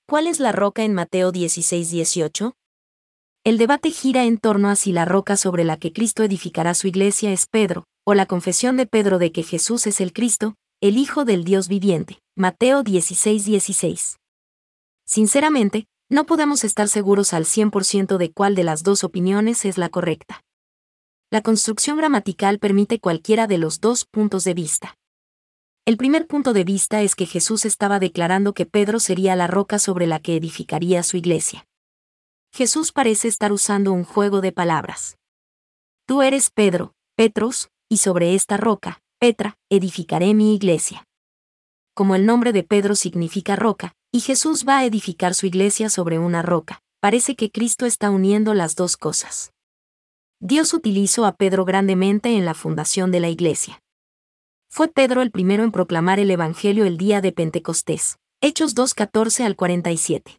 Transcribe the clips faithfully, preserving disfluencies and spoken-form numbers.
¿Cuál es la roca en Mateo dieciséis dieciocho? El debate gira en torno a si la roca sobre la que Cristo edificará su iglesia es Pedro, o la confesión de Pedro de que Jesús es el Cristo, el Hijo del Dios viviente. Mateo dieciséis dieciséis. Sinceramente, no podemos estar seguros al cien por ciento de cuál de las dos opiniones es la correcta. La construcción gramatical permite cualquiera de los dos puntos de vista. El primer punto de vista es que Jesús estaba declarando que Pedro sería la roca sobre la que edificaría su iglesia. Jesús parece estar usando un juego de palabras. Tú eres Pedro, Petros, y sobre esta roca, Petra, edificaré mi iglesia. Como el nombre de Pedro significa roca, y Jesús va a edificar su iglesia sobre una roca, parece que Cristo está uniendo las dos cosas. Dios utilizó a Pedro grandemente en la fundación de la iglesia. Fue Pedro el primero en proclamar el Evangelio el día de Pentecostés. Hechos dos catorce al cuarenta y siete.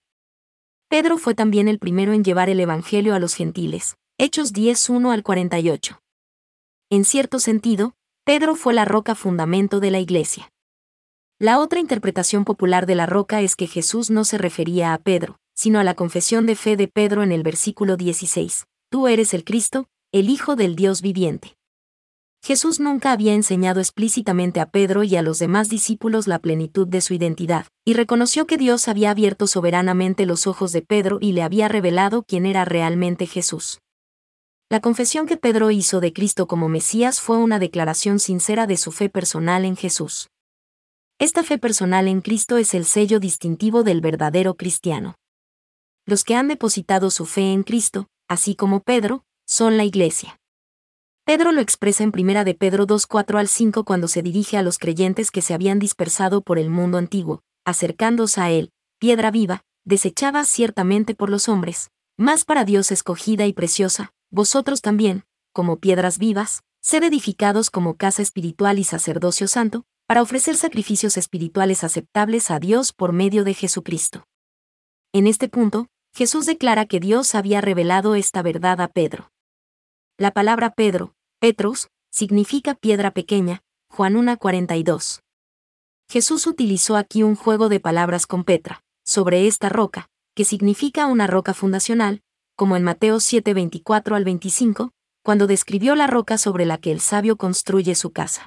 Pedro fue también el primero en llevar el Evangelio a los gentiles. Hechos diez uno al cuarenta y ocho. En cierto sentido, Pedro fue la roca fundamento de la iglesia. La otra interpretación popular de la roca es que Jesús no se refería a Pedro, sino a la confesión de fe de Pedro en el versículo dieciséis. Tú eres el Cristo, el Hijo del Dios viviente. Jesús nunca había enseñado explícitamente a Pedro y a los demás discípulos la plenitud de su identidad, y reconoció que Dios había abierto soberanamente los ojos de Pedro y le había revelado quién era realmente Jesús. La confesión que Pedro hizo de Cristo como Mesías fue una declaración sincera de su fe personal en Jesús. Esta fe personal en Cristo es el sello distintivo del verdadero cristiano. Los que han depositado su fe en Cristo, así como Pedro, son la iglesia. Pedro lo expresa en primera de Pedro dos cuatro al cinco cuando se dirige a los creyentes que se habían dispersado por el mundo antiguo, acercándose a él, piedra viva, desechada ciertamente por los hombres, mas para Dios escogida y preciosa, vosotros también, como piedras vivas, sed edificados como casa espiritual y sacerdocio santo, para ofrecer sacrificios espirituales aceptables a Dios por medio de Jesucristo. En este punto, Jesús declara que Dios había revelado esta verdad a Pedro. La palabra Pedro, Petros, significa piedra pequeña, Juan uno cuarenta y dos. Jesús utilizó aquí un juego de palabras con Petra, sobre esta roca, que significa una roca fundacional, como en Mateo siete veinticuatro al veinticinco, cuando describió la roca sobre la que el sabio construye su casa.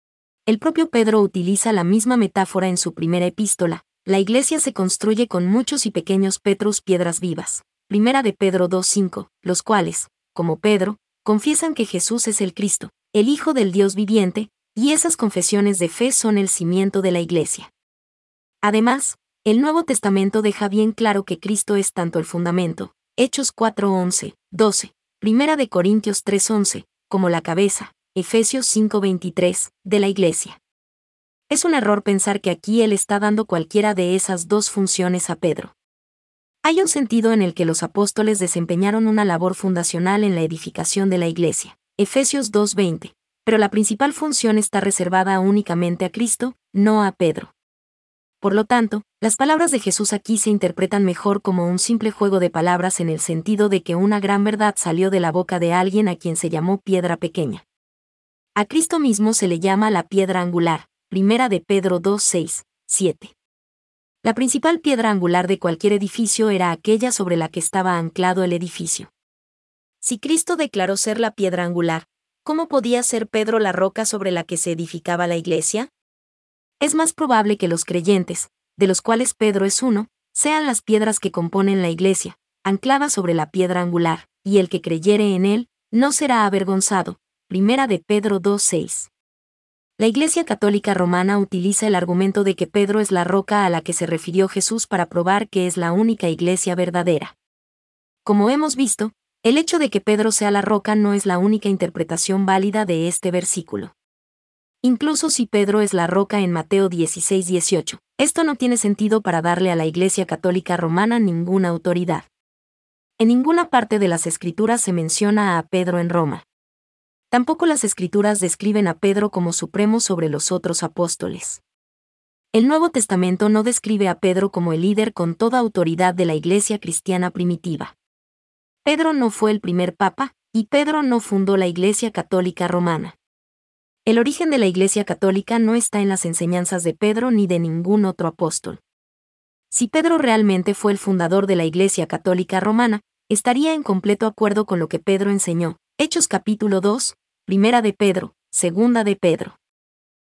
El propio Pedro utiliza la misma metáfora en su primera epístola. La iglesia se construye con muchos y pequeños Petros, piedras vivas. Primera de Pedro dos cinco, los cuales, como Pedro, confiesan que Jesús es el Cristo, el Hijo del Dios viviente, y esas confesiones de fe son el cimiento de la iglesia. Además, el Nuevo Testamento deja bien claro que Cristo es tanto el fundamento, Hechos cuatro once, doce, Primera de Corintios tres once, como la cabeza, Efesios cinco veintitrés, de la iglesia. Es un error pensar que aquí él está dando cualquiera de esas dos funciones a Pedro. Hay un sentido en el que los apóstoles desempeñaron una labor fundacional en la edificación de la iglesia, Efesios dos veinte, pero la principal función está reservada únicamente a Cristo, no a Pedro. Por lo tanto, las palabras de Jesús aquí se interpretan mejor como un simple juego de palabras en el sentido de que una gran verdad salió de la boca de alguien a quien se llamó piedra pequeña. A Cristo mismo se le llama la piedra angular, Primera de Pedro dos seis, siete. La principal piedra angular de cualquier edificio era aquella sobre la que estaba anclado el edificio. Si Cristo declaró ser la piedra angular, ¿cómo podía ser Pedro la roca sobre la que se edificaba la iglesia? Es más probable que los creyentes, de los cuales Pedro es uno, sean las piedras que componen la iglesia, ancladas sobre la piedra angular, y el que creyere en él, no será avergonzado. Primera de Pedro dos seis. La Iglesia Católica Romana utiliza el argumento de que Pedro es la roca a la que se refirió Jesús para probar que es la única iglesia verdadera. Como hemos visto, el hecho de que Pedro sea la roca no es la única interpretación válida de este versículo. Incluso si Pedro es la roca en Mateo dieciséis dieciocho, esto no tiene sentido para darle a la Iglesia Católica Romana ninguna autoridad. En ninguna parte de las Escrituras se menciona a Pedro en Roma. Tampoco las Escrituras describen a Pedro como supremo sobre los otros apóstoles. El Nuevo Testamento no describe a Pedro como el líder con toda autoridad de la iglesia cristiana primitiva. Pedro no fue el primer papa, y Pedro no fundó la Iglesia Católica Romana. El origen de la Iglesia Católica no está en las enseñanzas de Pedro ni de ningún otro apóstol. Si Pedro realmente fue el fundador de la Iglesia Católica Romana, estaría en completo acuerdo con lo que Pedro enseñó. Hechos capítulo dos, Primera de Pedro, Segunda de Pedro.